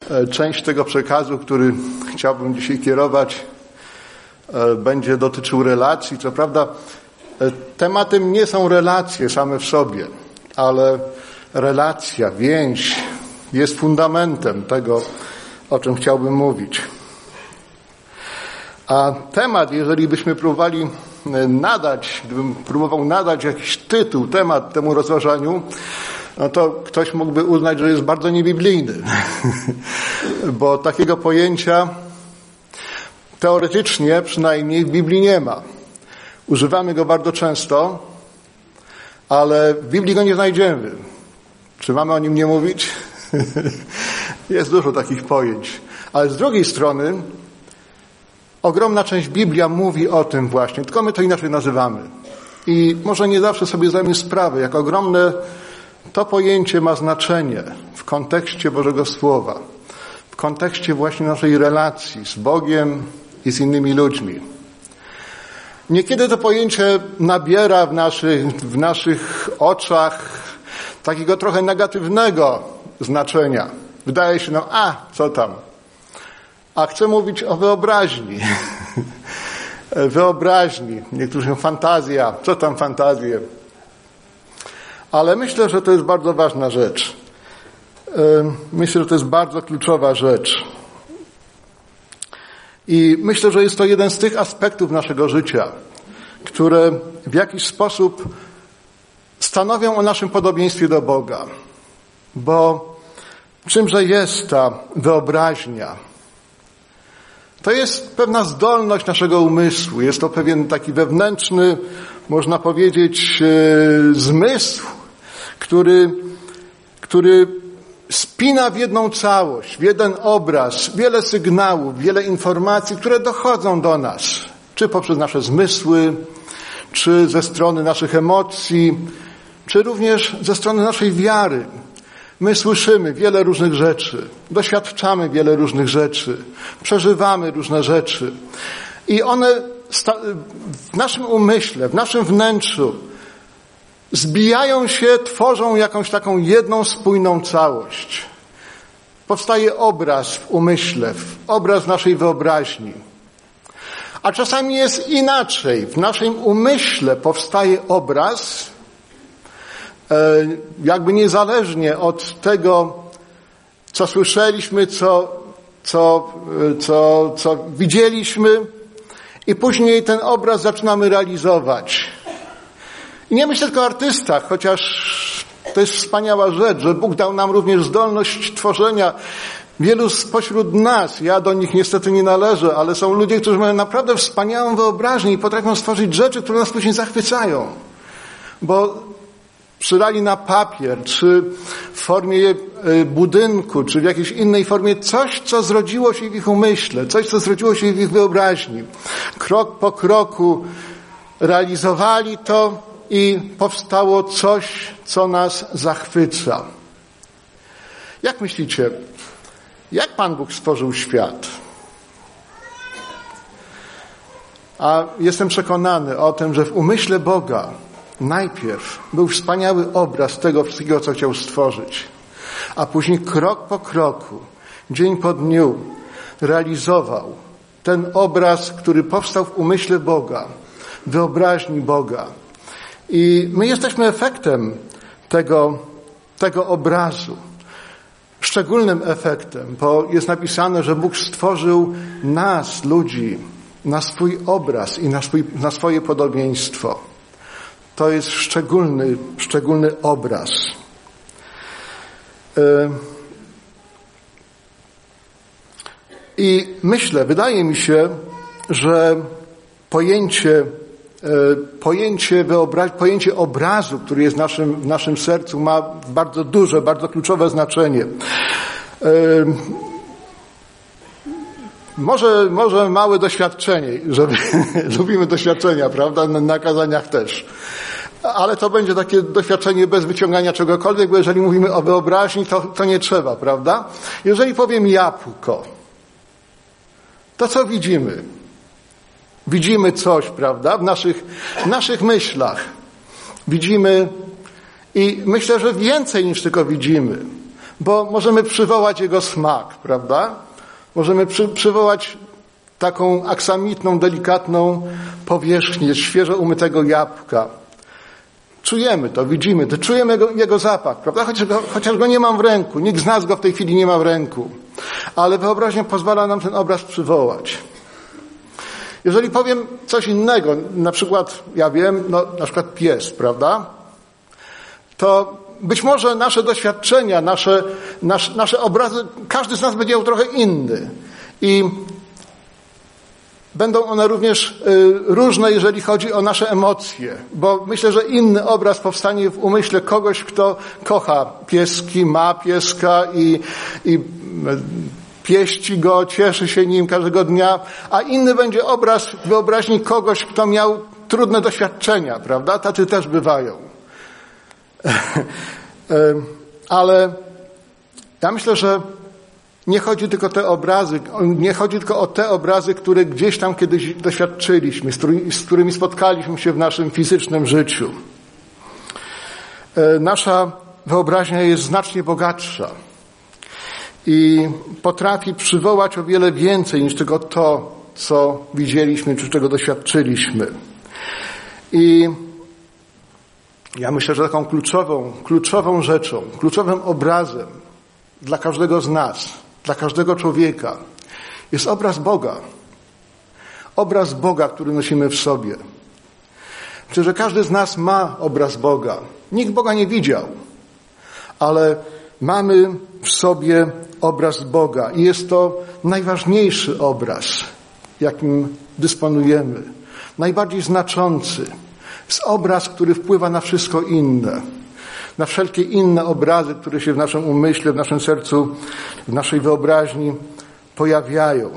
Część tego przekazu, który chciałbym dzisiaj kierować, będzie dotyczył relacji. Co prawda tematem nie są relacje same w sobie, ale relacja, więź jest fundamentem tego, o czym chciałbym mówić. A temat, jeżeli byśmy próbowali gdybym próbował nadać jakiś tytuł, temat temu rozważaniu, no to ktoś mógłby uznać, że jest bardzo niebiblijny. Bo takiego pojęcia teoretycznie przynajmniej w Biblii nie ma. Używamy go bardzo często, ale w Biblii go nie znajdziemy. Czy mamy o nim nie mówić? Jest dużo takich pojęć. Ale z drugiej strony ogromna część Biblia mówi o tym właśnie, tylko my to inaczej nazywamy. I może nie zawsze sobie zdajemy sprawę, jak ogromne to pojęcie ma znaczenie w kontekście Bożego Słowa, w kontekście właśnie naszej relacji z Bogiem i z innymi ludźmi. Niekiedy to pojęcie nabiera w naszych oczach takiego trochę negatywnego znaczenia. Wydaje się nam, co tam? A chcę mówić o wyobraźni. Wyobraźni. Niektórzy mówią fantazja. Co tam fantazje? Ale myślę, że to jest bardzo ważna rzecz. Myślę, że to jest bardzo kluczowa rzecz. I myślę, że jest to jeden z tych aspektów naszego życia, które w jakiś sposób stanowią o naszym podobieństwie do Boga. Bo czymże jest ta wyobraźnia? To jest pewna zdolność naszego umysłu. Jest to pewien taki wewnętrzny, można powiedzieć, zmysł, który spina w jedną całość, w jeden obraz, wiele sygnałów, wiele informacji, które dochodzą do nas. Czy poprzez nasze zmysły, czy ze strony naszych emocji, czy również ze strony naszej wiary. My słyszymy wiele różnych rzeczy, doświadczamy wiele różnych rzeczy, przeżywamy różne rzeczy i one w naszym umyśle, w naszym wnętrzu zbijają się, tworzą jakąś taką jedną spójną całość. Powstaje obraz w umyśle, obraz naszej wyobraźni. A czasami jest inaczej. W naszym umyśle powstaje obraz, jakby niezależnie od tego, co słyszeliśmy, co widzieliśmy, i później ten obraz zaczynamy realizować. I nie myślę tylko o artystach, chociaż to jest wspaniała rzecz, że Bóg dał nam również zdolność tworzenia. Wielu spośród nas, ja do nich niestety nie należę, ale są ludzie, którzy mają naprawdę wspaniałą wyobraźnię i potrafią stworzyć rzeczy, które nas później zachwycają. Bo przydali na papier, czy w formie budynku, czy w jakiejś innej formie coś, co zrodziło się w ich umyśle, coś, co zrodziło się w ich wyobraźni. Krok po kroku realizowali to i powstało coś, co nas zachwyca. Jak myślicie, jak Pan Bóg stworzył świat? A jestem przekonany o tym, że w umyśle Boga najpierw był wspaniały obraz tego wszystkiego, co chciał stworzyć, a później krok po kroku, dzień po dniu realizował ten obraz, który powstał w umyśle Boga, wyobraźni Boga. I my jesteśmy efektem tego obrazu. Szczególnym efektem, bo jest napisane, że Bóg stworzył nas, ludzi, na swój obraz i na swoje podobieństwo. To jest szczególny obraz. I wydaje mi się, że pojęcie obrazu, który jest w naszym sercu, ma bardzo duże, bardzo kluczowe znaczenie. Może małe doświadczenie, żeby lubimy doświadczenia, prawda? Na kazaniach też. Ale to będzie takie doświadczenie bez wyciągania czegokolwiek, bo jeżeli mówimy o wyobraźni, to nie trzeba, prawda? Jeżeli powiem jabłko, to co widzimy? Widzimy coś, prawda? W naszych myślach. Widzimy i myślę, że więcej niż tylko widzimy. bo możemy przywołać jego smak, prawda? Możemy przywołać taką aksamitną, delikatną powierzchnię świeżo umytego jabłka. Czujemy to, widzimy to, czujemy jego zapach, prawda? Chociaż go nie mam w ręku, nikt z nas go w tej chwili nie ma w ręku, ale wyobraźnia pozwala nam ten obraz przywołać. Jeżeli powiem coś innego, na przykład, ja wiem, na przykład pies, prawda? To być może nasze doświadczenia, nasze obrazy, każdy z nas będzie miał trochę inny. I będą one również różne, jeżeli chodzi o nasze emocje, bo myślę, że inny obraz powstanie w umyśle kogoś, kto kocha pieski, ma pieska i pieści go, cieszy się nim każdego dnia, a inny będzie obraz w wyobraźni kogoś, kto miał trudne doświadczenia, prawda? Tacy też bywają. Ale ja myślę, że nie chodzi tylko o te obrazy, które gdzieś tam kiedyś doświadczyliśmy, z którymi spotkaliśmy się w naszym fizycznym życiu. Nasza wyobraźnia jest znacznie bogatsza i potrafi przywołać o wiele więcej niż tylko to, co widzieliśmy, czy czego doświadczyliśmy. I ja myślę, że taką kluczową rzeczą, kluczowym obrazem dla każdego z nas, dla każdego człowieka jest obraz Boga. Obraz Boga, który nosimy w sobie. Myślę, że każdy z nas ma obraz Boga. Nikt Boga nie widział, ale mamy w sobie obraz Boga i jest to najważniejszy obraz, jakim dysponujemy. Najbardziej znaczący. Jest obraz, który wpływa na wszystko inne. Na wszelkie inne obrazy, które się w naszym umyśle, w naszym sercu, w naszej wyobraźni pojawiają.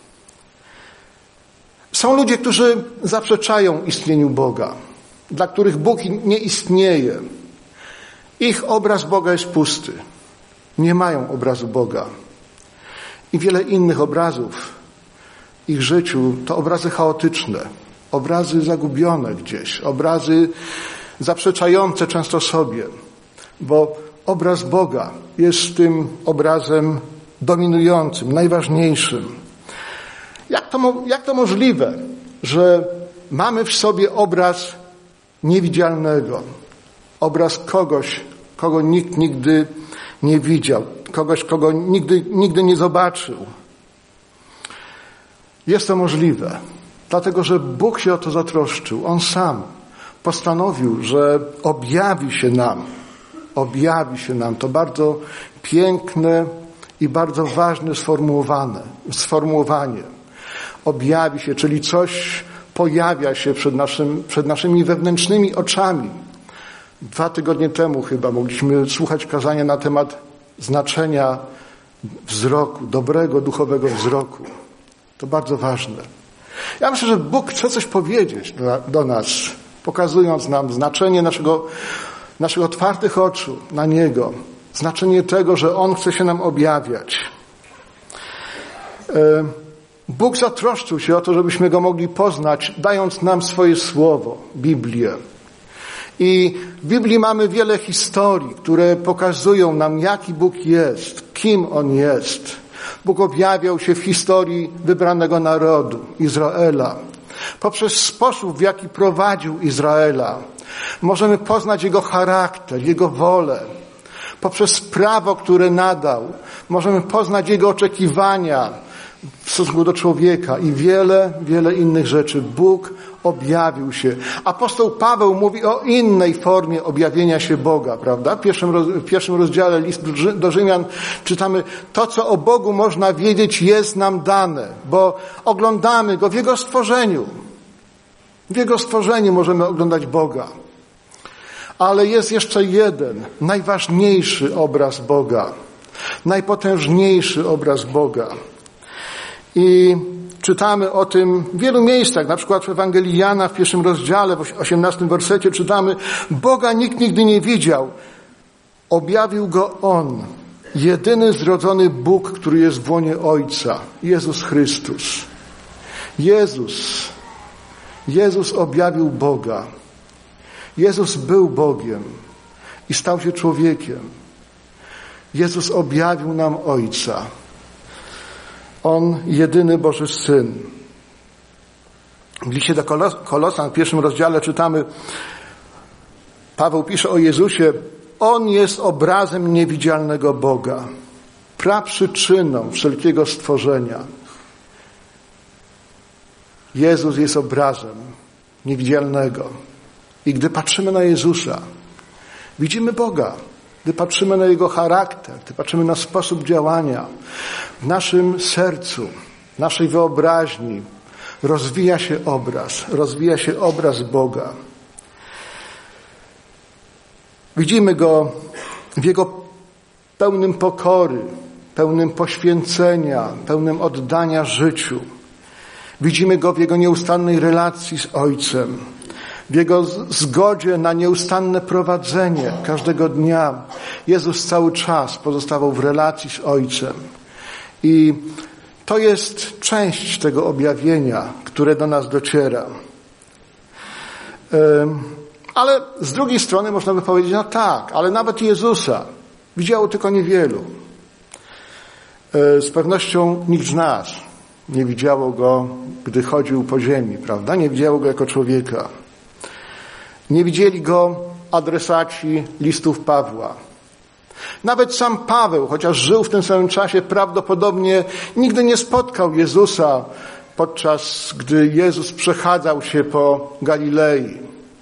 Są ludzie, którzy zaprzeczają istnieniu Boga, dla których Bóg nie istnieje. Ich obraz Boga jest pusty. Nie mają obrazu Boga. I wiele innych obrazów w ich życiu to obrazy chaotyczne, obrazy zagubione gdzieś, obrazy zaprzeczające często sobie, bo obraz Boga jest tym obrazem dominującym, najważniejszym. Jak to możliwe, że mamy w sobie obraz niewidzialnego, obraz kogoś, kogo nikt nigdy nie widział, kogoś, kogo nigdy nie zobaczył? Jest to możliwe, dlatego że Bóg się o to zatroszczył. On sam postanowił, że objawi się nam. To bardzo piękne i bardzo ważne sformułowanie. Objawi się, czyli coś pojawia się przed naszymi wewnętrznymi oczami. 2 tygodnie temu chyba mogliśmy słuchać kazania na temat znaczenia wzroku, dobrego, duchowego wzroku. To bardzo ważne. Ja myślę, że Bóg chce coś powiedzieć do nas, pokazując nam znaczenie naszych otwartych oczu na Niego. Znaczenie tego, że On chce się nam objawiać. Bóg zatroszczył się o to, żebyśmy Go mogli poznać, dając nam swoje słowo, Biblię. I w Biblii mamy wiele historii, które pokazują nam, jaki Bóg jest, kim On jest. Bóg objawiał się w historii wybranego narodu, Izraela. Poprzez sposób, w jaki prowadził Izraela, możemy poznać Jego charakter, Jego wolę. Poprzez prawo, które nadał, możemy poznać Jego oczekiwania w stosunku do człowieka i wiele innych rzeczy. Bóg objawił się. Apostoł Paweł mówi o innej formie objawienia się Boga, prawda? W pierwszym rozdziale listu do Rzymian czytamy: to, co o Bogu można wiedzieć, jest nam dane, bo oglądamy Go w Jego stworzeniu. W Jego stworzeniu możemy oglądać Boga. Ale jest jeszcze jeden, najważniejszy obraz Boga. Najpotężniejszy obraz Boga. I czytamy o tym w wielu miejscach, na przykład w Ewangelii Jana w 1 rozdziale, w 18 wersecie czytamy: Boga nikt nigdy nie widział, objawił Go On, jedyny zrodzony Bóg, który jest w łonie Ojca, Jezus Chrystus. Jezus objawił Boga. Jezus był Bogiem i stał się człowiekiem. Jezus objawił nam Ojca. On, jedyny Boży Syn. W liście do Kolosan w 1 rozdziale czytamy, Paweł pisze o Jezusie: On jest obrazem niewidzialnego Boga, praprzyczyną wszelkiego stworzenia. Jezus jest obrazem niewidzialnego. I gdy patrzymy na Jezusa, widzimy Boga. Gdy patrzymy na Jego charakter, gdy patrzymy na sposób działania, w naszym sercu, w naszej wyobraźni rozwija się obraz Boga. Widzimy Go w Jego pełnym pokory, pełnym poświęcenia, pełnym oddania życiu. Widzimy Go w Jego nieustannej relacji z Ojcem, w Jego zgodzie na nieustanne prowadzenie każdego dnia. Jezus cały czas pozostawał w relacji z Ojcem. I to jest część tego objawienia, które do nas dociera. Ale z drugiej strony można by powiedzieć, no tak, ale nawet Jezusa widziało tylko niewielu. Z pewnością nikt z nas nie widziało Go, gdy chodził po ziemi, prawda? Nie widziało Go jako człowieka. Nie widzieli Go adresaci listów Pawła. Nawet sam Paweł, chociaż żył w tym samym czasie, prawdopodobnie nigdy nie spotkał Jezusa, podczas gdy Jezus przechadzał się po Galilei.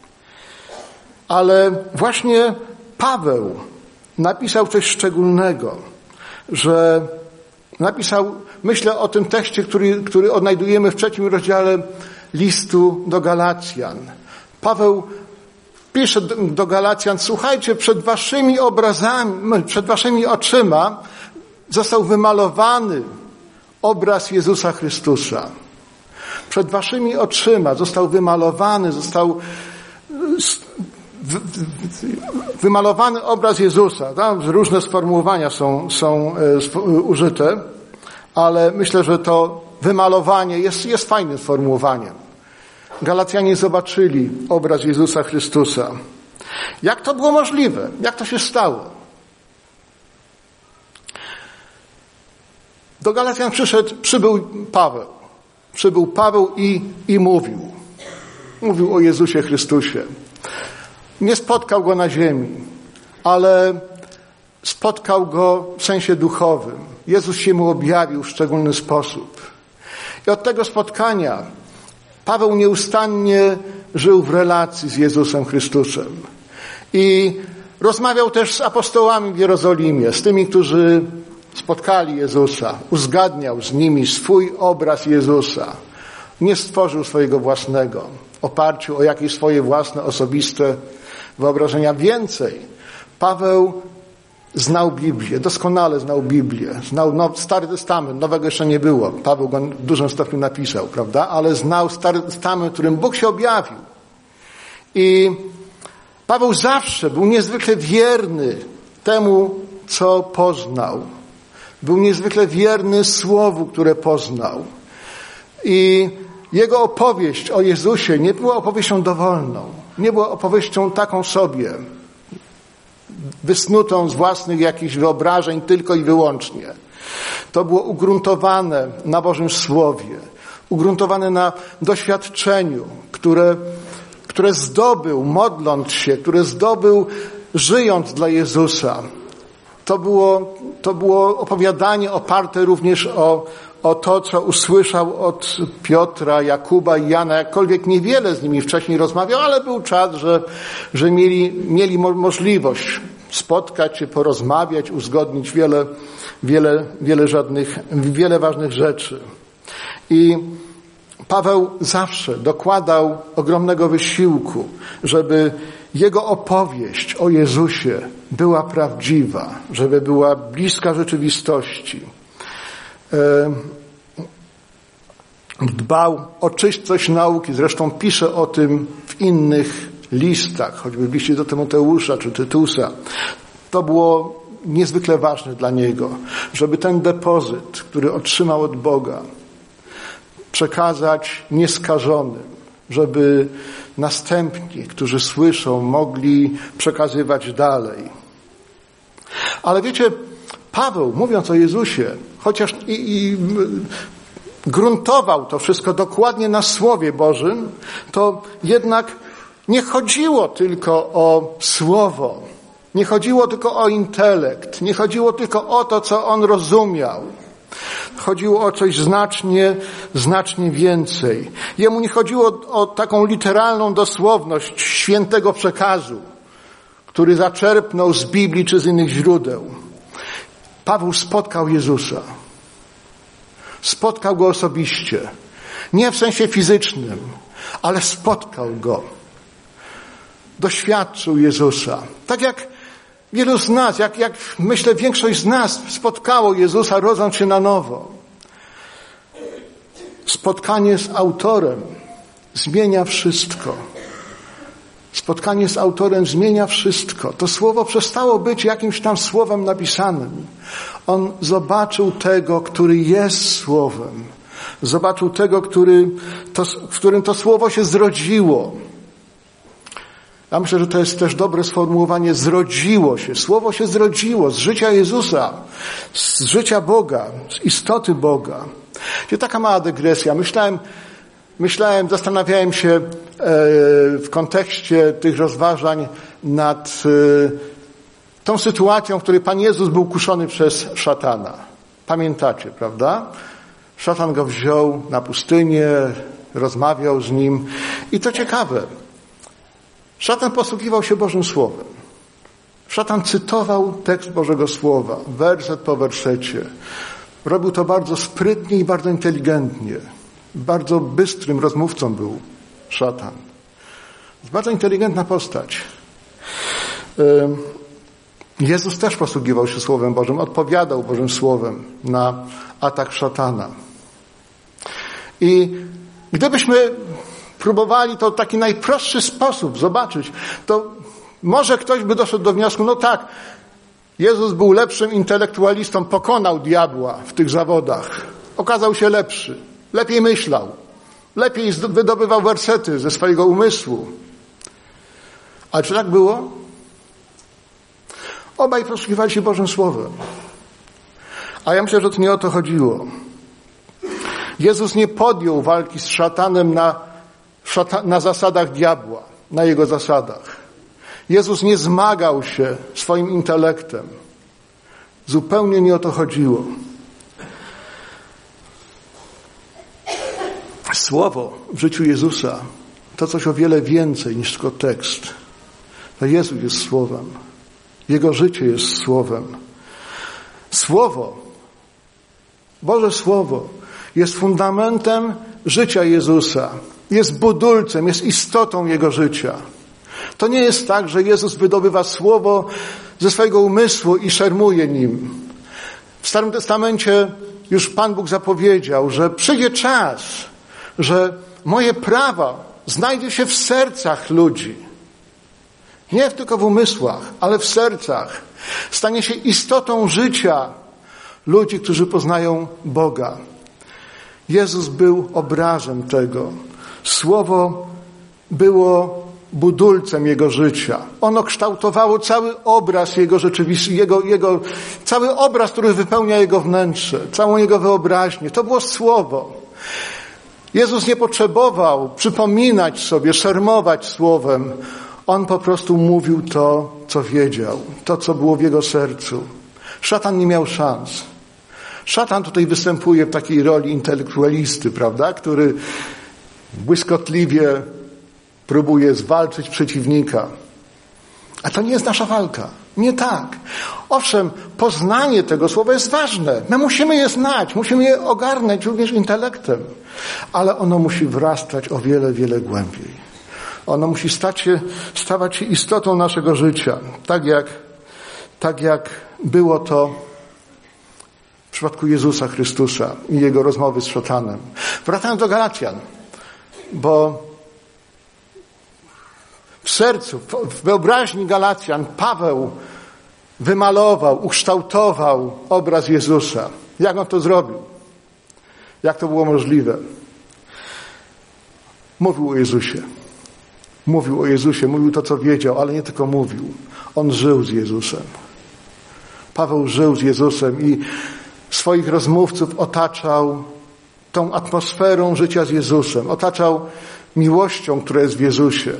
Ale właśnie Paweł napisał coś szczególnego, że napisał, myślę o tym tekście, który odnajdujemy w 3 rozdziale listu do Galacjan. Paweł pisze do Galacjan: słuchajcie, przed waszymi obrazami, przed waszymi oczyma został wymalowany obraz Jezusa Chrystusa. Przed waszymi oczyma został wymalowany, wymalowany obraz Jezusa. Tam różne sformułowania są użyte, ale myślę, że to wymalowanie jest fajnym sformułowaniem. Galacjanie zobaczyli obraz Jezusa Chrystusa. Jak to było możliwe? Jak to się stało? Do Galacjan przybył Paweł i mówił. Mówił o Jezusie Chrystusie. Nie spotkał Go na ziemi, ale spotkał Go w sensie duchowym. Jezus się mu objawił w szczególny sposób. I od tego spotkania Paweł nieustannie żył w relacji z Jezusem Chrystusem. I rozmawiał też z apostołami w Jerozolimie, z tymi, którzy spotkali Jezusa. Uzgadniał z nimi swój obraz Jezusa. Nie stworzył swojego własnego, w oparciu o jakieś swoje własne, osobiste wyobrażenia. Więcej, Paweł znał Biblię, doskonale znał Biblię, znał Stary Testament, Nowego jeszcze nie było. Paweł go w dużym stopniu napisał, prawda? Ale znał Stary Testament, którym Bóg się objawił. I Paweł zawsze był niezwykle wierny temu, co poznał. Był niezwykle wierny Słowu, które poznał. I jego opowieść o Jezusie nie była opowieścią dowolną. Nie była opowieścią taką sobie, wysnutą z własnych jakichś wyobrażeń tylko i wyłącznie. To było ugruntowane na Bożym Słowie, ugruntowane na doświadczeniu, które zdobył modląc się, które zdobył żyjąc dla Jezusa. To było opowiadanie oparte również o to, co usłyszał od Piotra, Jakuba i Jana. Jakkolwiek niewiele z nimi wcześniej rozmawiał, ale był czas, że mieli możliwość spotkać się, porozmawiać, uzgodnić wiele ważnych rzeczy. I Paweł zawsze dokładał ogromnego wysiłku, żeby jego opowieść o Jezusie była prawdziwa, żeby była bliska rzeczywistości. Dbał o czystość nauki, zresztą pisze o tym w innych listach, choćby w liście do Tymoteusza czy Tytusa. To było niezwykle ważne dla niego, żeby ten depozyt, który otrzymał od Boga, przekazać nieskażonym, żeby następni, którzy słyszą, mogli przekazywać dalej. Ale wiecie, Paweł, mówiąc o Jezusie, chociaż gruntował to wszystko dokładnie na Słowie Bożym, to jednak nie chodziło tylko o Słowo, nie chodziło tylko o intelekt, nie chodziło tylko o to, co on rozumiał. Chodziło o coś znacznie więcej. Jemu nie chodziło o taką literalną dosłowność świętego przekazu, który zaczerpnął z Biblii czy z innych źródeł. Paweł spotkał Jezusa. Spotkał Go osobiście. Nie w sensie fizycznym, ale spotkał Go. Doświadczył Jezusa. Tak jak wielu z nas, jak myślę większość z nas spotkało Jezusa, rodząc się na nowo. Spotkanie z autorem zmienia wszystko. Spotkanie z autorem zmienia wszystko. To słowo przestało być jakimś tam słowem napisanym. On zobaczył tego, który jest słowem. Zobaczył tego, w którym to słowo się zrodziło. Ja myślę, że to jest też dobre sformułowanie, zrodziło się. Słowo się zrodziło z życia Jezusa, z życia Boga, z istoty Boga. Gdzie taka mała dygresja. Zastanawiałem się w kontekście tych rozważań nad tą sytuacją, w której Pan Jezus był kuszony przez szatana. Pamiętacie, prawda? Szatan go wziął na pustynię, rozmawiał z nim. I to ciekawe. Szatan posługiwał się Bożym Słowem. Szatan cytował tekst Bożego Słowa, werset po wersecie. Robił to bardzo sprytnie i bardzo inteligentnie. Bardzo bystrym rozmówcą był szatan. Bardzo inteligentna postać. Jezus też posługiwał się Słowem Bożym, odpowiadał Bożym Słowem na atak szatana. I gdybyśmy próbowali to w taki najprostszy sposób zobaczyć, to może ktoś by doszedł do wniosku, no tak, Jezus był lepszym intelektualistą, pokonał diabła w tych zawodach. Okazał się lepszy, lepiej myślał, lepiej wydobywał wersety ze swojego umysłu. Ale czy tak było? Obaj posługiwali się Bożym Słowem. A ja myślę, że to nie o to chodziło. Jezus nie podjął walki z szatanem na zasadach diabła, na jego zasadach. Jezus nie zmagał się swoim intelektem. Zupełnie nie o to chodziło. Słowo w życiu Jezusa to coś o wiele więcej niż tylko tekst. To Jezus jest Słowem. Jego życie jest Słowem. Słowo, Boże Słowo jest fundamentem życia Jezusa. Jest budulcem, jest istotą Jego życia. To nie jest tak, że Jezus wydobywa Słowo ze swojego umysłu i szermuje nim. W Starym Testamencie już Pan Bóg zapowiedział, że przyjdzie czas, że moje prawa znajdzie się w sercach ludzi. Nie tylko w umysłach, ale w sercach. Stanie się istotą życia ludzi, którzy poznają Boga. Jezus był obrazem tego. Słowo było budulcem Jego życia. Ono kształtowało cały obraz Jego rzeczywistości, cały obraz, który wypełnia Jego wnętrze, całą Jego wyobraźnię. To było Słowo. Jezus nie potrzebował przypominać sobie, szermować Słowem. On po prostu mówił to, co wiedział, to, co było w Jego sercu. Szatan nie miał szans. Szatan tutaj występuje w takiej roli intelektualisty, prawda, który błyskotliwie próbuje zwalczyć przeciwnika. A to nie jest nasza walka. Nie tak. Owszem, poznanie tego słowa jest ważne. My musimy je znać, musimy je ogarnąć również intelektem. Ale ono musi wrastać o wiele, wiele głębiej. Ono musi stawać się istotą naszego życia. Tak jak było to w przypadku Jezusa Chrystusa i Jego rozmowy z szatanem. Wracając do Galacjan, bo w sercu, w wyobraźni Galacjan Paweł wymalował, ukształtował obraz Jezusa. Jak on to zrobił? Jak to było możliwe? Mówił o Jezusie. Mówił to, co wiedział, ale nie tylko mówił. On żył z Jezusem. Paweł żył z Jezusem i swoich rozmówców otaczał tą atmosferą życia z Jezusem. Otaczał miłością, która jest w Jezusie.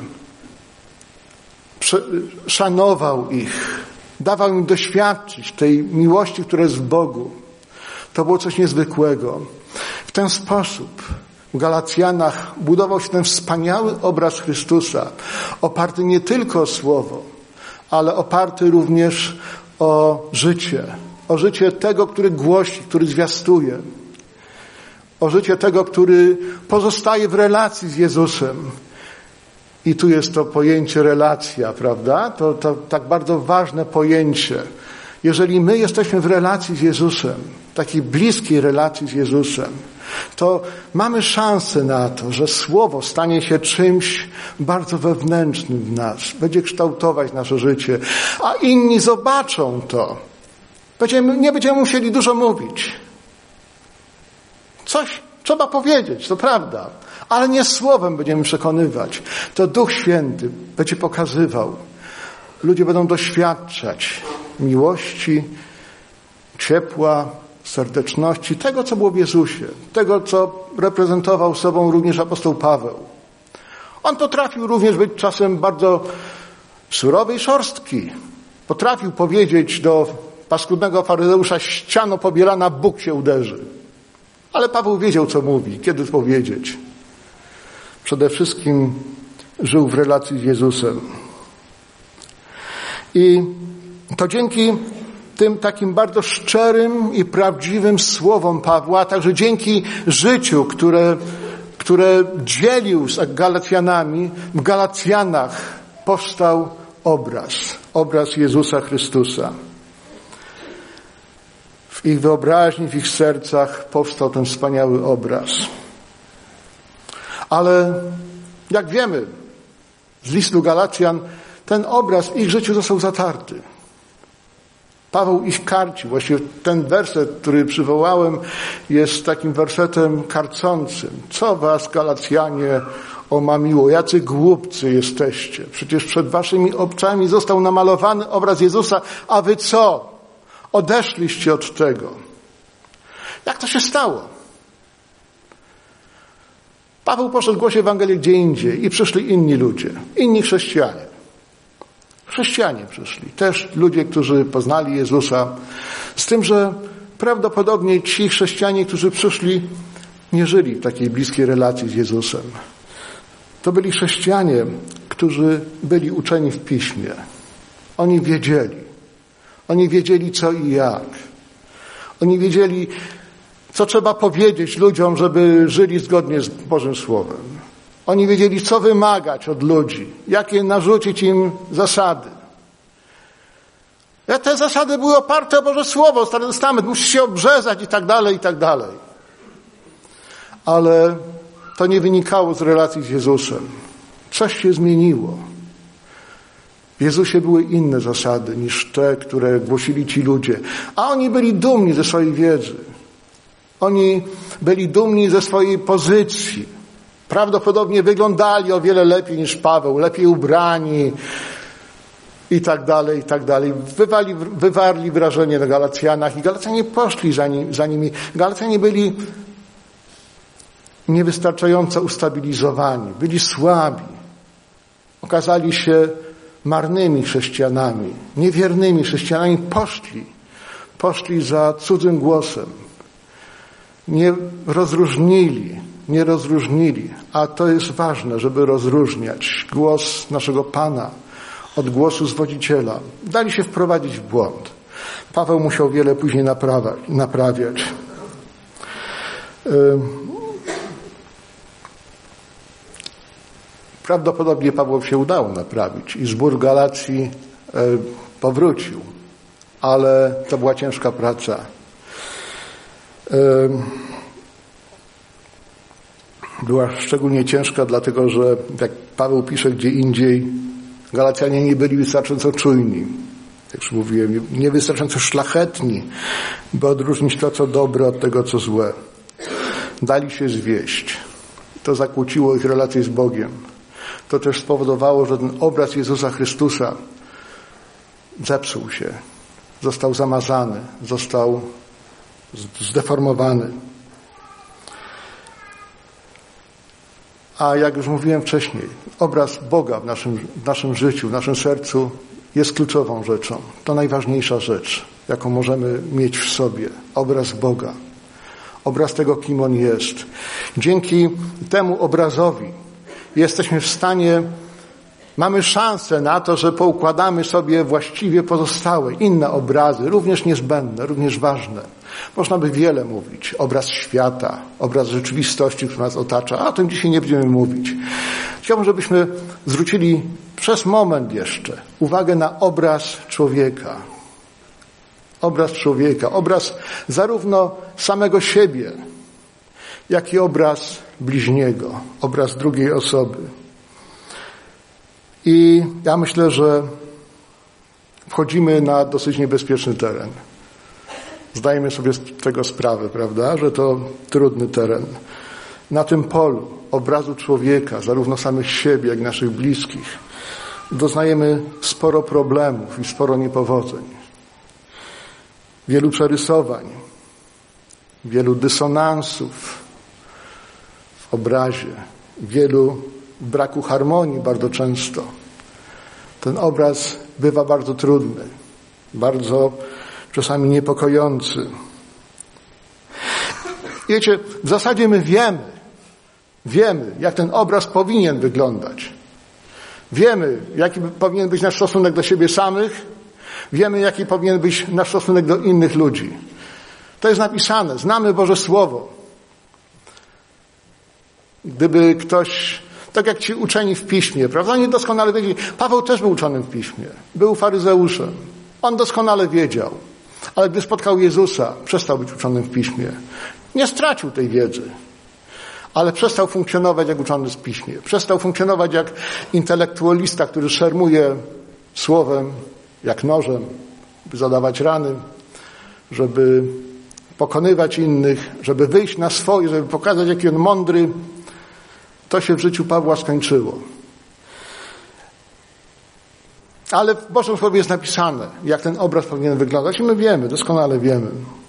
Szanował ich. Dawał im doświadczyć tej miłości, która jest w Bogu. To było coś niezwykłego. W ten sposób w Galacjanach budował się ten wspaniały obraz Chrystusa, oparty nie tylko o Słowo, ale oparty również o życie tego, który głosi, który zwiastuje, o życie tego, który pozostaje w relacji z Jezusem. I tu jest to pojęcie relacja, prawda? To tak bardzo ważne pojęcie. Jeżeli my jesteśmy w relacji z Jezusem, takiej bliskiej relacji z Jezusem, to mamy szansę na to, że Słowo stanie się czymś bardzo wewnętrznym w nas, będzie kształtować nasze życie, a inni zobaczą to. Nie będziemy musieli dużo mówić. Coś trzeba powiedzieć, to prawda, ale nie słowem będziemy przekonywać. To Duch Święty będzie pokazywał. Ludzie będą doświadczać miłości, ciepła, serdeczności, tego, co było w Jezusie, tego, co reprezentował sobą również apostoł Paweł. On potrafił również być czasem bardzo surowy i szorstki. Potrafił powiedzieć do paskudnego faryzeusza: ściano pobielana, Bóg się uderzy. Ale Paweł wiedział, co mówi, kiedy to powiedzieć. Przede wszystkim żył w relacji z Jezusem. I to dzięki tym takim bardzo szczerym i prawdziwym słowom Pawła, a także dzięki życiu, które dzielił z Galacjanami, w Galacjanach powstał obraz Jezusa Chrystusa. W ich wyobraźni, w ich sercach powstał ten wspaniały obraz. Ale jak wiemy z listu Galacjan, ten obraz w ich życiu został zatarty. Paweł ich karcił. Właściwie ten werset, który przywołałem, jest takim wersetem karcącym. Co was, Galacjanie, omamiło? Jacy głupcy jesteście? Przecież przed waszymi oczami został namalowany obraz Jezusa, a wy co? Odeszliście od tego. Jak to się stało? Paweł poszedł głosić Ewangelię gdzie indziej i przyszli inni ludzie, inni chrześcijanie. Chrześcijanie przyszli, też ludzie, którzy poznali Jezusa, z tym, że prawdopodobnie ci chrześcijanie, którzy przyszli, nie żyli w takiej bliskiej relacji z Jezusem. To byli chrześcijanie, którzy byli uczeni w Piśmie. Oni wiedzieli co i jak. Oni wiedzieli, co trzeba powiedzieć ludziom, żeby żyli zgodnie z Bożym Słowem. Oni wiedzieli, co wymagać od ludzi, jakie narzucić im zasady. Te zasady były oparte o Boże Słowo, Stary Testament, musisz się obrzezać i tak dalej, i tak dalej. Ale to nie wynikało z relacji z Jezusem. Coś się zmieniło. W Jezusie były inne zasady niż te, które głosili ci ludzie. A oni byli dumni ze swojej wiedzy. Oni byli dumni ze swojej pozycji. Prawdopodobnie wyglądali o wiele lepiej niż Paweł, lepiej ubrani i tak dalej, i tak dalej. Wywarli wrażenie na Galacjanach i Galacjanie poszli za nimi. Galacjanie byli niewystarczająco ustabilizowani, byli słabi. Okazali się marnymi chrześcijanami, niewiernymi chrześcijanami. Poszli za cudzym głosem. Nie rozróżnili, a to jest ważne, żeby rozróżniać głos naszego Pana od głosu zwodziciela. Dali się wprowadzić w błąd. Paweł musiał wiele później naprawiać. Prawdopodobnie Pawłowi się udało naprawić i zbór Galacji powrócił, ale to była ciężka praca. Była szczególnie ciężka, dlatego że, jak Paweł pisze gdzie indziej, Galacjanie nie byli wystarczająco czujni, jak już mówiłem, niewystarczająco szlachetni, by odróżnić to, co dobre, od tego, co złe. Dali się zwieść. To zakłóciło ich relacje z Bogiem. To też spowodowało, że ten obraz Jezusa Chrystusa zepsuł się. został zamazany, został zdeformowany. A jak już mówiłem wcześniej, obraz Boga w naszym życiu, w naszym sercu jest kluczową rzeczą. To najważniejsza rzecz, jaką możemy mieć w sobie. Obraz Boga. Obraz tego, kim On jest. Dzięki temu obrazowi jesteśmy w stanie, mamy szansę na to, że poukładamy sobie właściwie pozostałe, inne obrazy, również niezbędne, również ważne. Można by wiele mówić. Obraz świata, obraz rzeczywistości, która nas otacza, a o tym dzisiaj nie będziemy mówić. Chciałbym, żebyśmy zwrócili przez moment jeszcze uwagę na obraz człowieka. Obraz człowieka, obraz zarówno samego siebie, jak i obraz bliźniego, obraz drugiej osoby. I ja myślę, że wchodzimy na dosyć niebezpieczny teren. Zdajemy sobie z tego sprawę, prawda, że to trudny teren. Na tym polu obrazu człowieka, zarówno samych siebie, jak i naszych bliskich, doznajemy sporo problemów i sporo niepowodzeń. Wielu przerysowań, wielu dysonansów w obrazie, wielu braku harmonii bardzo często. Ten obraz bywa bardzo trudny, bardzo czasami niepokojący. Wiecie, w zasadzie my wiemy, jak ten obraz powinien wyglądać. Wiemy, jaki powinien być nasz stosunek do siebie samych. Wiemy, jaki powinien być nasz stosunek do innych ludzi. To jest napisane. Znamy Boże Słowo. Gdyby ktoś, tak jak ci uczeni w Piśmie, prawda? Oni doskonale wiedzieli. Paweł też był uczonym w Piśmie. Był faryzeuszem. On doskonale wiedział. Ale gdy spotkał Jezusa, przestał być uczonym w Piśmie. Nie stracił tej wiedzy. Ale przestał funkcjonować jak uczony w Piśmie. Przestał funkcjonować jak intelektualista, który szermuje słowem, jak nożem, by zadawać rany, żeby pokonywać innych, żeby wyjść na swoje, żeby pokazać, jaki on mądry. To się w życiu Pawła skończyło. Ale w Bożym Słowie jest napisane, jak ten obraz powinien wyglądać i my wiemy, doskonale wiemy.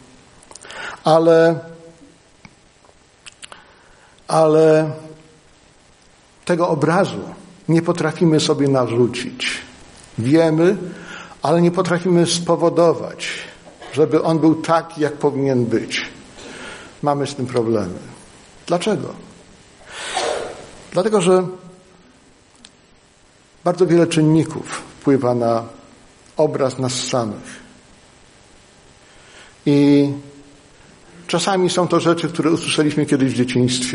Ale tego obrazu nie potrafimy sobie narzucić. Wiemy, ale nie potrafimy spowodować, żeby on był taki, jak powinien być. Mamy z tym problemy. Dlaczego? Dlatego, że bardzo wiele czynników wpływa na obraz nas samych. I czasami są to rzeczy, które usłyszeliśmy kiedyś w dzieciństwie.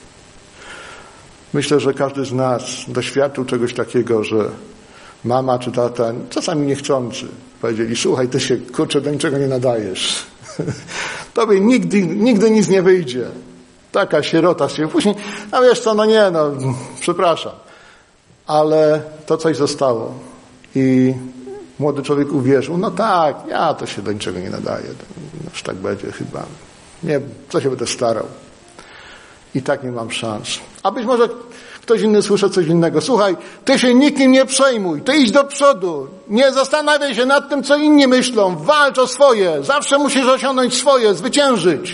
Myślę, że każdy z nas doświadczył czegoś takiego, że mama czy tata, czasami niechcący, powiedzieli: słuchaj, ty się, kurczę, do niczego nie nadajesz. Tobie nigdy nic nie wyjdzie. Taka sierota się. Później, a wiesz co, przepraszam. Ale to coś zostało. I młody człowiek uwierzył, no tak, ja to się do niczego nie nadaję. Aż tak będzie chyba. Nie, co się będę starał. I tak nie mam szans. A być może ktoś inny słyszy coś innego. Słuchaj, ty się nikim nie przejmuj. Ty idź do przodu. Nie zastanawiaj się nad tym, co inni myślą. Walcz o swoje. Zawsze musisz osiągnąć swoje, zwyciężyć.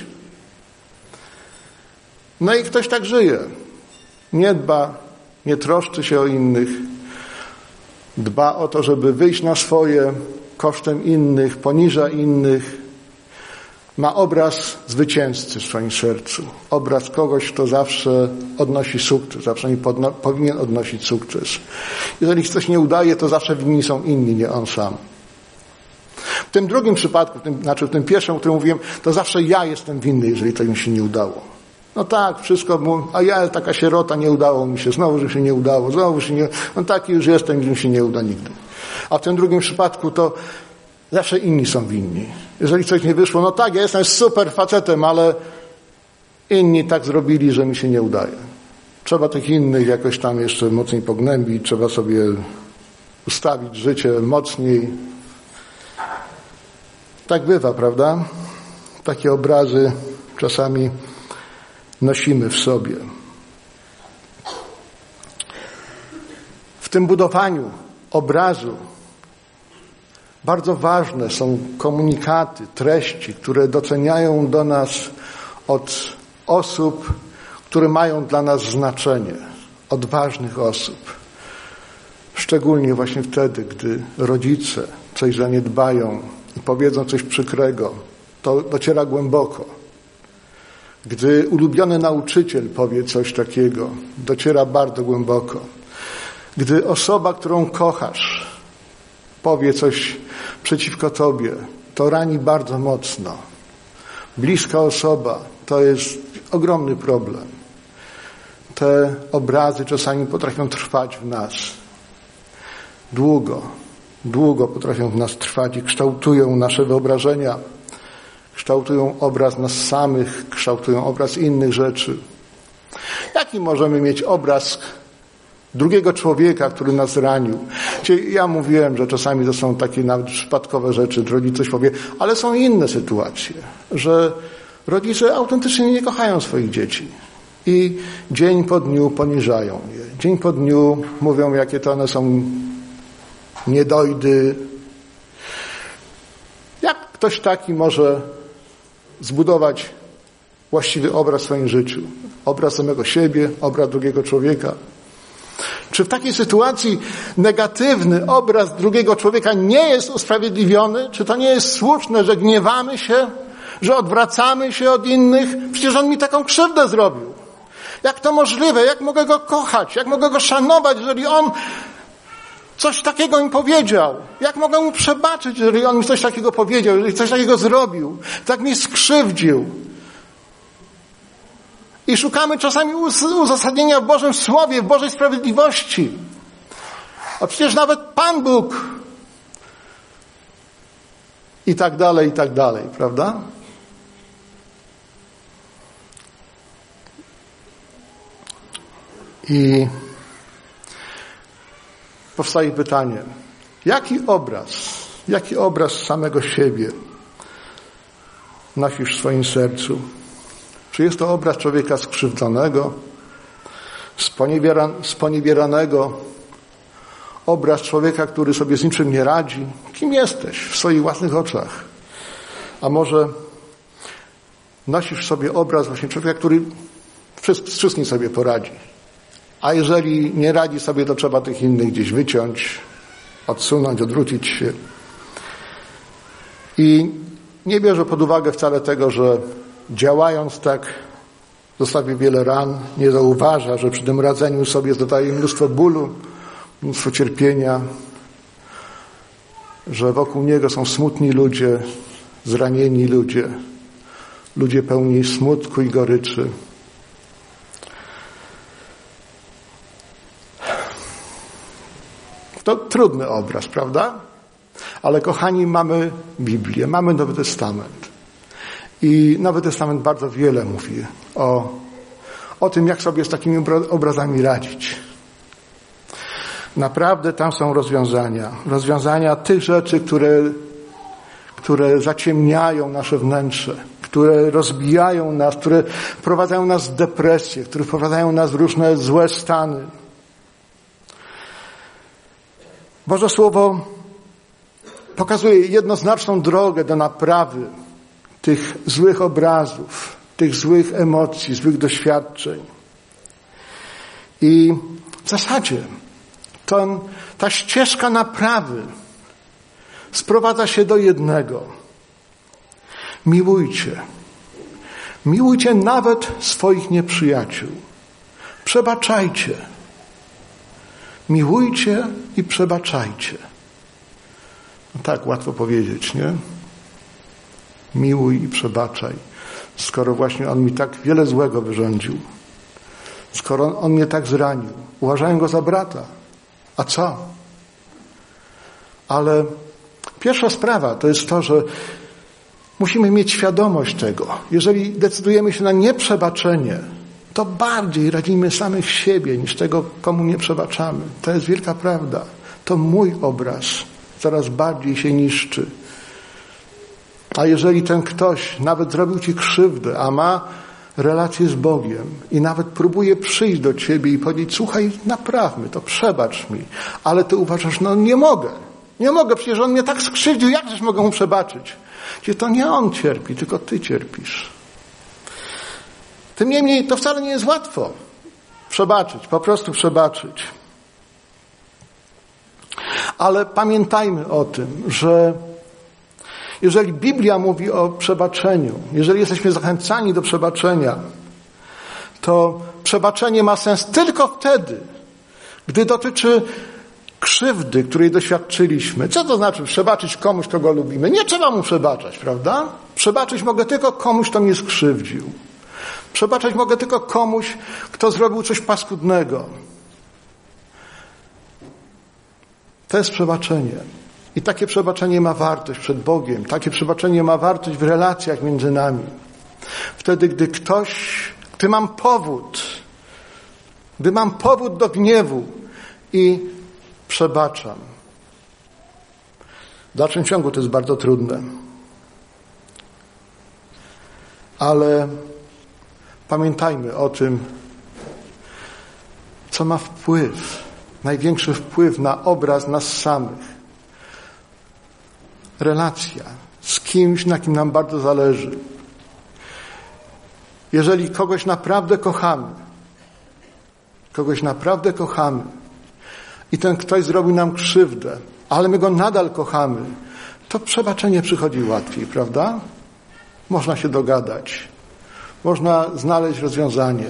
No i ktoś tak żyje. Nie dba, nie troszczy się o innych. Dba o to, żeby wyjść na swoje kosztem innych, poniża innych. Ma obraz zwycięzcy w swoim sercu. Obraz kogoś, kto zawsze odnosi sukces. Zawsze powinien odnosić sukces. Jeżeli coś nie udaje, to zawsze winni są inni, nie on sam. W tym drugim przypadku, w tym pierwszym, o którym mówiłem, to zawsze ja jestem winny, jeżeli to mi się nie udało. No tak, wszystko, a ja taka sierota, nie udało mi się, znowu się nie udało, no taki już jestem, że mi się nie uda nigdy. A w tym drugim przypadku to zawsze inni są winni. Jeżeli coś nie wyszło, no tak, ja jestem super facetem, ale inni tak zrobili, że mi się nie udaje. Trzeba tych innych jakoś tam jeszcze mocniej pognębić, trzeba sobie ustawić życie mocniej. Tak bywa, prawda? Takie obrazy czasami nosimy w sobie. W tym budowaniu obrazu Bardzo ważne są komunikaty, treści, które doceniają do nas od osób, które mają dla nas znaczenie, od ważnych osób. Szczególnie właśnie wtedy, gdy rodzice coś zaniedbają i powiedzą coś przykrego, to dociera głęboko. Gdy ulubiony nauczyciel powie coś takiego, dociera bardzo głęboko. Gdy osoba, którą kochasz, powie coś przeciwko tobie, to rani bardzo mocno. Bliska osoba to jest ogromny problem. Te obrazy czasami potrafią trwać w nas. Długo potrafią w nas trwać i kształtują nasze wyobrażenia, kształtują obraz nas samych, kształtują obraz innych rzeczy. Jaki możemy mieć obraz drugiego człowieka, który nas ranił? Ja mówiłem, że czasami to są takie nawet przypadkowe rzeczy, rodzic coś powie, ale są inne sytuacje, że rodzice autentycznie nie kochają swoich dzieci i dzień po dniu poniżają je. Dzień po dniu mówią, jakie to one są niedojdy. Jak ktoś taki może zbudować właściwy obraz w swoim życiu? Obraz samego siebie, obraz drugiego człowieka. Czy w takiej sytuacji negatywny obraz drugiego człowieka nie jest usprawiedliwiony? Czy to nie jest słuszne, że gniewamy się, że odwracamy się od innych? Przecież on mi taką krzywdę zrobił. Jak to możliwe? Jak mogę go kochać? Jak mogę go szanować, jeżeli on coś takiego mi powiedział? Jak mogę mu przebaczyć, jeżeli on mi coś takiego powiedział, jeżeli coś takiego zrobił, tak mnie skrzywdził? I szukamy czasami uzasadnienia w Bożym Słowie, w Bożej sprawiedliwości. A przecież nawet Pan Bóg i tak dalej, prawda? I powstaje pytanie, jaki obraz samego siebie nosisz w swoim sercu? Czy jest to obraz człowieka skrzywdzonego, sponiewieranego, obraz człowieka, który sobie z niczym nie radzi? Kim jesteś w swoich własnych oczach? A może nosisz w sobie obraz właśnie człowieka, który z wszystkim sobie poradzi? A jeżeli nie radzi sobie, to trzeba tych innych gdzieś wyciąć, odsunąć, odwrócić się. I nie bierze pod uwagę wcale tego, że działając tak zostawia wiele ran, nie zauważa, że przy tym radzeniu sobie zadaje mnóstwo bólu, mnóstwo cierpienia, że wokół niego są smutni ludzie, zranieni ludzie pełni smutku i goryczy. To trudny obraz, prawda? Ale kochani, mamy Biblię, mamy Nowy Testament. I Nowy Testament bardzo wiele mówi o tym, jak sobie z takimi obrazami radzić. Naprawdę tam są rozwiązania tych rzeczy, które zaciemniają nasze wnętrze, które rozbijają nas, które wprowadzają nas w depresję, które wprowadzają nas w różne złe stany. Boże Słowo pokazuje jednoznaczną drogę do naprawy tych złych obrazów, tych złych emocji, złych doświadczeń. I w zasadzie ta ścieżka naprawy sprowadza się do jednego. Miłujcie. Miłujcie nawet swoich nieprzyjaciół. Przebaczajcie. Miłujcie i przebaczajcie. No tak, łatwo powiedzieć, nie? Miłuj i przebaczaj. Skoro właśnie On mi tak wiele złego wyrządził. Skoro On mnie tak zranił. Uważałem Go za brata. A co? Ale pierwsza sprawa to jest to, że musimy mieć świadomość tego. Jeżeli decydujemy się na nieprzebaczenie, to bardziej radzimy samych siebie niż tego, komu nie przebaczamy. To jest wielka prawda. To mój obraz coraz bardziej się niszczy. A jeżeli ten ktoś nawet zrobił ci krzywdę, a ma relację z Bogiem i nawet próbuje przyjść do ciebie i powiedzieć, słuchaj, naprawmy to, przebacz mi, ale ty uważasz, no nie mogę, Nie mogę, przecież on mnie tak skrzywdził, jakżeś mogę mu przebaczyć? To nie on cierpi, tylko ty cierpisz. Tym niemniej to wcale nie jest łatwo przebaczyć, po prostu przebaczyć. Ale pamiętajmy o tym, że jeżeli Biblia mówi o przebaczeniu, jeżeli jesteśmy zachęcani do przebaczenia, to przebaczenie ma sens tylko wtedy, gdy dotyczy krzywdy, której doświadczyliśmy. Co to znaczy przebaczyć komuś, kogo lubimy? Nie trzeba mu przebaczać, prawda? Przebaczyć mogę tylko komuś, kto mnie skrzywdził. Przebaczać mogę tylko komuś, kto zrobił coś paskudnego. To jest przebaczenie. I takie przebaczenie ma wartość przed Bogiem. Takie przebaczenie ma wartość w relacjach między nami. Wtedy, gdy mam powód do gniewu i przebaczam. W dalszym ciągu to jest bardzo trudne. Ale pamiętajmy o tym, co ma największy wpływ na obraz nas samych. Relacja z kimś, na kim nam bardzo zależy. Jeżeli kogoś naprawdę kochamy i ten ktoś zrobił nam krzywdę, ale my go nadal kochamy, to przebaczenie przychodzi łatwiej, prawda? Można się dogadać. Można znaleźć rozwiązanie.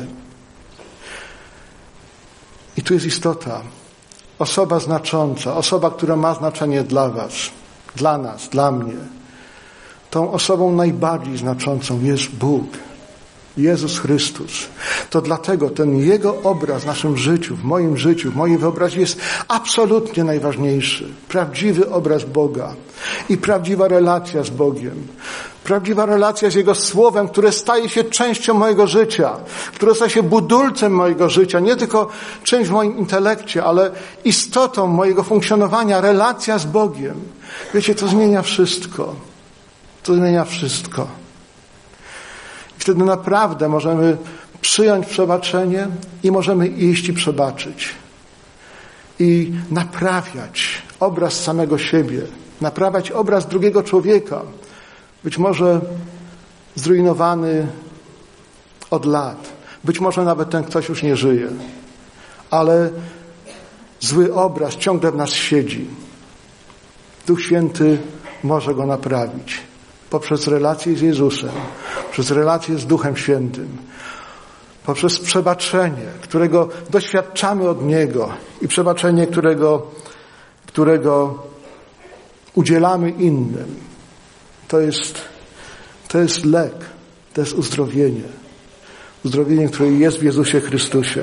I tu jest istota. Osoba znacząca, osoba, która ma znaczenie dla was, dla nas, dla mnie. Tą osobą najbardziej znaczącą jest Bóg. Jezus Chrystus. To dlatego ten Jego obraz w naszym życiu, w mojej wyobraźni jest absolutnie najważniejszy. Prawdziwy obraz Boga i prawdziwa relacja z Bogiem. Prawdziwa relacja z Jego Słowem, które staje się częścią mojego życia, które staje się budulcem mojego życia, nie tylko czymś w moim intelekcie, ale istotą mojego funkcjonowania, relacja z Bogiem. Wiecie, to zmienia wszystko. To zmienia wszystko. I wtedy naprawdę możemy przyjąć przebaczenie i możemy iść i przebaczyć. I naprawiać obraz samego siebie, naprawiać obraz drugiego człowieka, być może zrujnowany od lat, być może nawet ten ktoś już nie żyje, ale zły obraz ciągle w nas siedzi. Duch Święty może go naprawić poprzez relację z Jezusem, przez relację z Duchem Świętym, poprzez przebaczenie, którego doświadczamy od Niego i przebaczenie, którego udzielamy innym. To jest lek, to jest uzdrowienie. Uzdrowienie, które jest w Jezusie Chrystusie.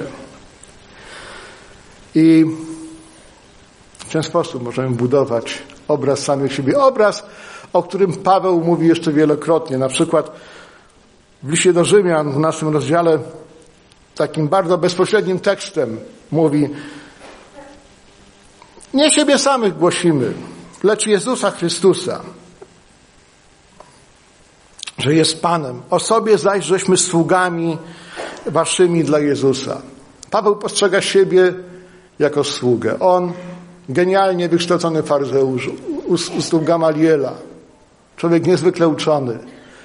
I w ten sposób możemy budować obraz samych siebie. Obraz, o którym Paweł mówi jeszcze wielokrotnie. Na przykład w liście do Rzymian w 12 rozdziale takim bardzo bezpośrednim tekstem mówi: nie siebie samych głosimy, lecz Jezusa Chrystusa, że jest Panem. O sobie zaś żeśmy sługami waszymi dla Jezusa. Paweł postrzega siebie jako sługę. On, genialnie wykształcony faryzeusz, u stóp Gamaliela, człowiek niezwykle uczony.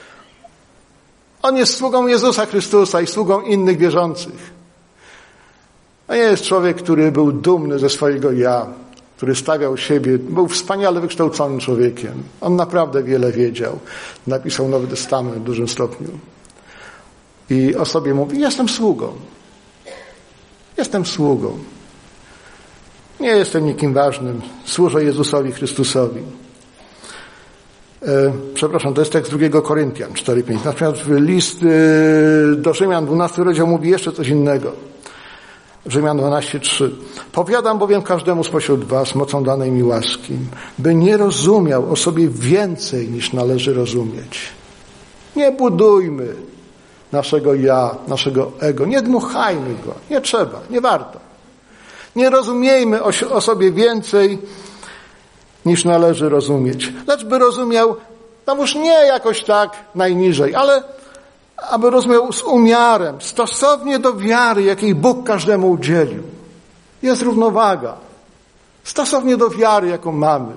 On jest sługą Jezusa Chrystusa i sługą innych wierzących. To nie jest człowiek, który był dumny ze swojego ja, który stawiał siebie, był wspaniale wykształconym człowiekiem. On naprawdę wiele wiedział. Napisał Nowy Testament w dużym stopniu. I o sobie mówi: jestem sługą. Jestem sługą. Nie jestem nikim ważnym. Służę Jezusowi Chrystusowi. Przepraszam, to jest tekst 2 Koryntian 4:5. Natomiast list do Rzymian 12 rozdział mówi jeszcze coś innego. Rzymian 12:3. Powiadam bowiem każdemu spośród was mocą danej mi łaski, by nie rozumiał o sobie więcej niż należy rozumieć. Nie budujmy naszego ja, naszego ego. Nie dmuchajmy go. Nie trzeba, nie warto. Nie rozumiejmy o sobie więcej niż należy rozumieć. Lecz by rozumiał, no już nie jakoś tak najniżej, ale aby rozumiał z umiarem, stosownie do wiary, jakiej Bóg każdemu udzielił. Jest równowaga. Stosownie do wiary, jaką mamy.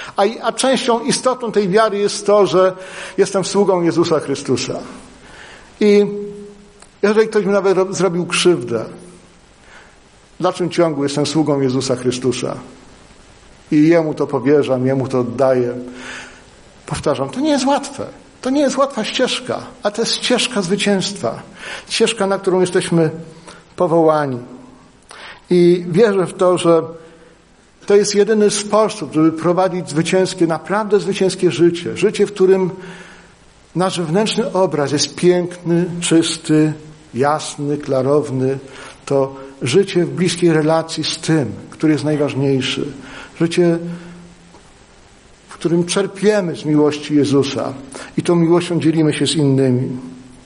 A częścią istotą tej wiary jest to, że jestem sługą Jezusa Chrystusa. I jeżeli ktoś mi nawet zrobił krzywdę, w dalszym ciągu jestem sługą Jezusa Chrystusa. I Jemu to powierzam, Jemu to oddaję. Powtarzam, to nie jest łatwe. To nie jest łatwa ścieżka, a to jest ścieżka zwycięstwa. Ścieżka, na którą jesteśmy powołani. I wierzę w to, że to jest jedyny sposób, żeby prowadzić naprawdę zwycięskie życie. Życie, w którym nasz wewnętrzny obraz jest piękny, czysty, jasny, klarowny. To życie w bliskiej relacji z tym, który jest najważniejszy. Życie, w którym czerpiemy z miłości Jezusa i tą miłością dzielimy się z innymi.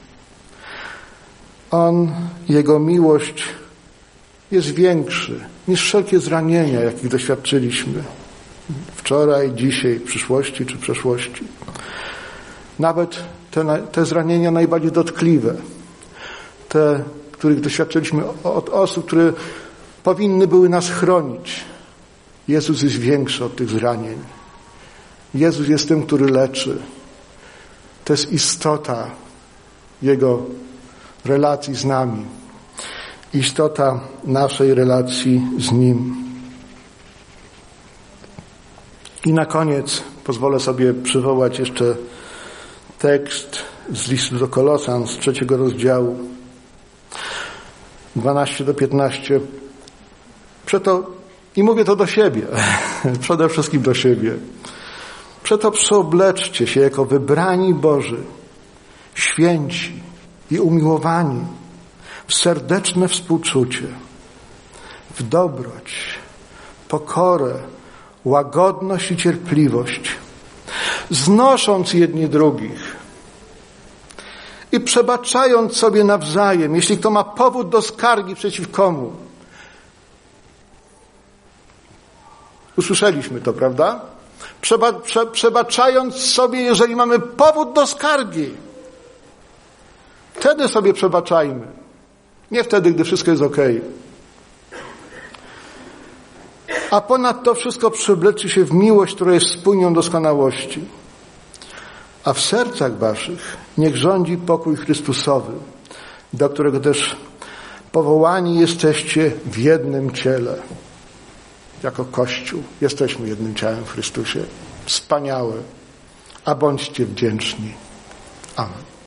Jego miłość jest większy niż wszelkie zranienia, jakich doświadczyliśmy wczoraj, dzisiaj, w przyszłości czy przeszłości. Nawet te zranienia najbardziej dotkliwe, te, których doświadczyliśmy od osób, które powinny były nas chronić. Jezus jest większy od tych zranień. Jezus jest tym, który leczy. To jest istota Jego relacji z nami. Istota naszej relacji z Nim. I na koniec pozwolę sobie przywołać jeszcze tekst z listu do Kolosan z 3 rozdziału 12-15. I mówię to do siebie, przede wszystkim do siebie. Przeto przyobleczcie się jako wybrani Boży, święci i umiłowani w serdeczne współczucie, w dobroć, pokorę, łagodność i cierpliwość, znosząc jedni drugich i przebaczając sobie nawzajem, jeśli kto ma powód do skargi przeciw komu. Usłyszeliśmy to, prawda? Przebaczając sobie, jeżeli mamy powód do skargi. Wtedy sobie przebaczajmy. Nie wtedy, gdy wszystko jest okej. A ponad to wszystko przyobleczcie się w miłość, która jest spójnią doskonałości. A w sercach waszych niech rządzi pokój Chrystusowy, do którego też powołani jesteście w jednym ciele. Jako Kościół jesteśmy jednym ciałem w Chrystusie. Wspaniałe. A bądźcie wdzięczni. Amen.